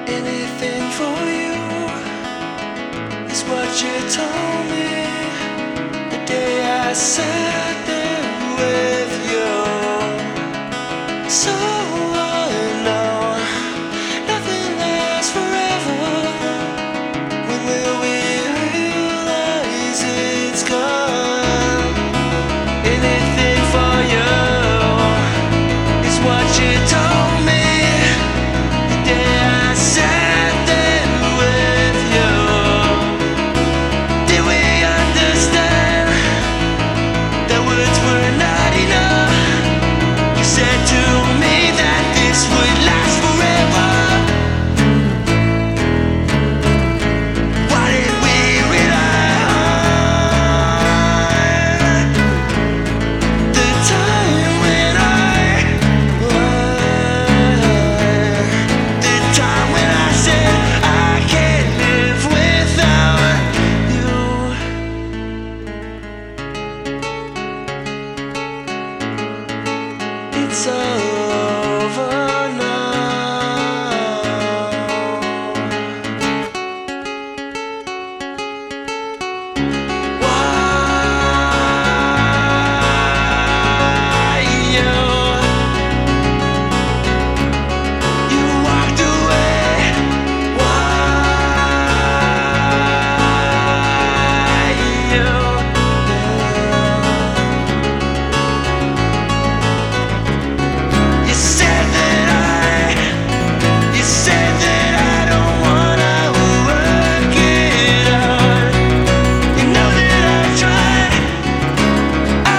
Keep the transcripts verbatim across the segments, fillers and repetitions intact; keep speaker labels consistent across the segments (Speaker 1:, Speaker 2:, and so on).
Speaker 1: Anything for you is what you told me the day I sat there with you. So I know nothing lasts forever. When will we realize it's gone? Anything for you is what you told me the day I sat there with you. Did we understand that words were not enough? You said to me that this would last forever. Why did we rely on the time when I, the time when I said I can't live without you? It's over now. Why you you walked away? Why you? You said that I, you said that I don't wanna work it out. You know that I tried. I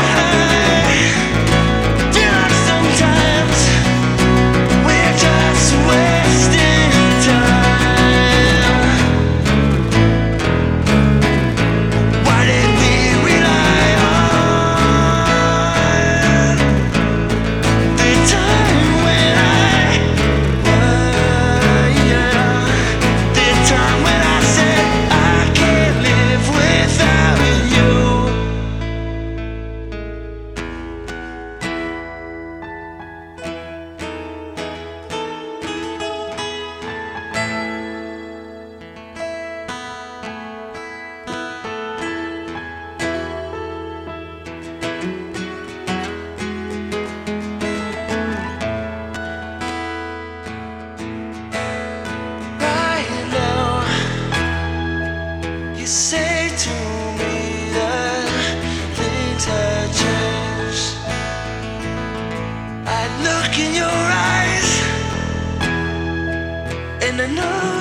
Speaker 1: feel like sometimes we're just wasting time. Why did we rely on the time when I, yeah, the time when I said I can't live without you? Right now, you say to me that things have changed. I look in your eyes, and I know